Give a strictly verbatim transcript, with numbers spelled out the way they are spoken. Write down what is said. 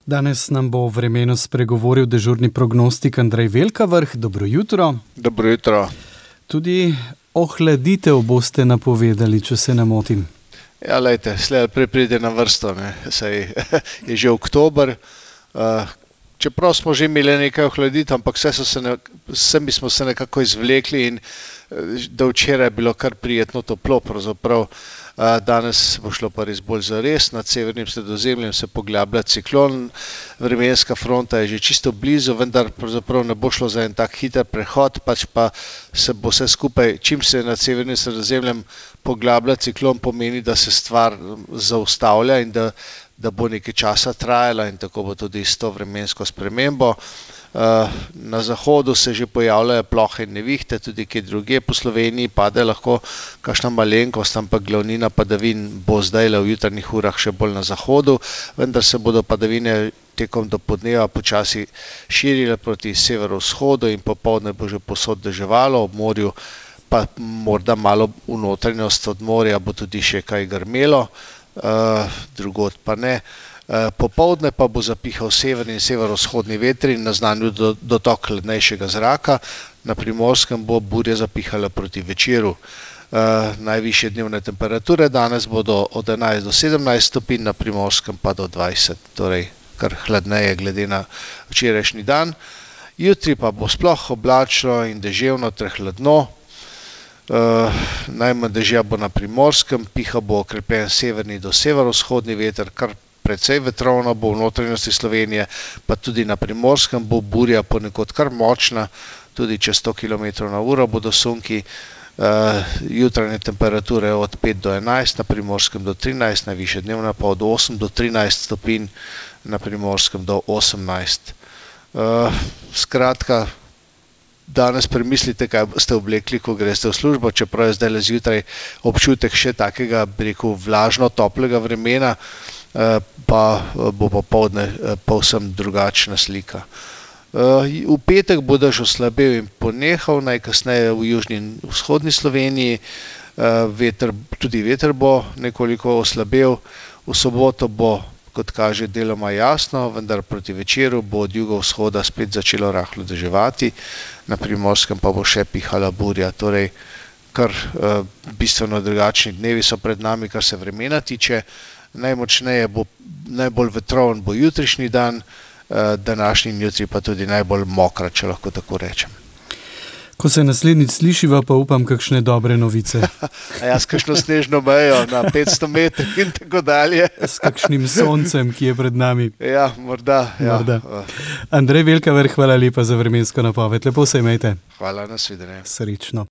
Danes nam bo o vremenu spregovoril dežurni prognostik Andrej Velkavrh. Dobro jutro. Dobro jutro. Tudi ohladitev boste napovedali, če se ne motim. Ja, lejte, slej prej pride na vrsto, ne. Saj je že oktober. Uh, čeprav smo že imeli nekaj ohladitev, ampak vse so se ne, vsemi smo se nekako izvlekli in do včeraj je bilo kar prijetno toplo, pravzaprav. Uh, danes bo šlo pa res bolj zares, nad severnim Sredozemljem se poglablja ciklon, vremenska fronta je že čisto blizu, vendar pravzaprav ne bo šlo za en tak hiter prehod, pač pa se bo vse skupaj, čim se nad severnim Sredozemljem poglablja ciklon, pomeni, da se stvar zaustavlja in da, da bo nekaj časa trajala in tako bo tudi s to vremensko spremembo. Uh, na zahodu se že pojavljajo plohe in nevihte, tudi kje drugje po Sloveniji pade lahko kakšna malenkost, ampak glavnina padavin bo zdaj v jutarnjih urah še bolj na zahodu, vendar se bodo padavine tekom dopoldneva počasi širile proti severovzhodu in popoldne bo že povsod deževalo, ob morju pa morda malo v notranjost od morja bo tudi še kaj grmelo, uh, drugod pa ne. Popoldne pa bo zapihal severni in severovzhodni veter in naznanil dotok hladnejšega zraka. Na Primorskem bo burja zapihala proti večeru. Najvišje dnevne temperature danes bodo od enajst do sedemnajst stopinj, na Primorskem pa do dvajset, torej kar hladneje glede na včerajšnji dan. Jutri pa bo sploh oblačno in deževno ter hladno. Najmanj dežja bo na Primorskem, piha bo okrepljen severni do severovzhodni veter, kar precej vetrovno bo v notranjosti Slovenije, pa tudi na Primorskem bo burja ponekod kar močna, tudi čez sto kilometrov na uro bodo sunki, uh, jutranje temperature od pet do enajst, na Primorskem do trinajst, najvišje dnevna pa od osem do trinajst stopinj, na Primorskem do osemnajst. Uh, skratka, danes premislite, kaj boste oblekli, ko greste v službo, čeprav je zdaj le zjutraj občutek še takega, bi rekel, vlažno toplega vremena, pa bo popoldne povsem drugačna slika. V petek bo dež oslabel in ponehal, najkasneje v južni in vzhodni Sloveniji, veter, tudi veter bo nekoliko oslabel, v soboto bo, kot kaže, deloma jasno, vendar proti večeru bo od jugovzhoda spet začelo rahlo deževati, na Primorskem pa bo še pihala burja, torej kar bistveno drugačni dnevi so pred nami, kar se vremena tiče. Najmočneje bo, najbolj vetroven bo jutrišnji dan, današnji in jutri pa tudi najbolj mokra, če lahko tako rečem. Ko se naslednjič slišiva, pa upam kakšne dobre novice. A jaz kakšno snežno mejo na petsto metrov in tako dalje. S kakšnim soncem, ki je pred nami. Ja, morda. morda. Ja. Andrej Velkavrh, hvala lepa za vremensko napoved. Lepo se imejte. Hvala, nasvidenje. Srečno.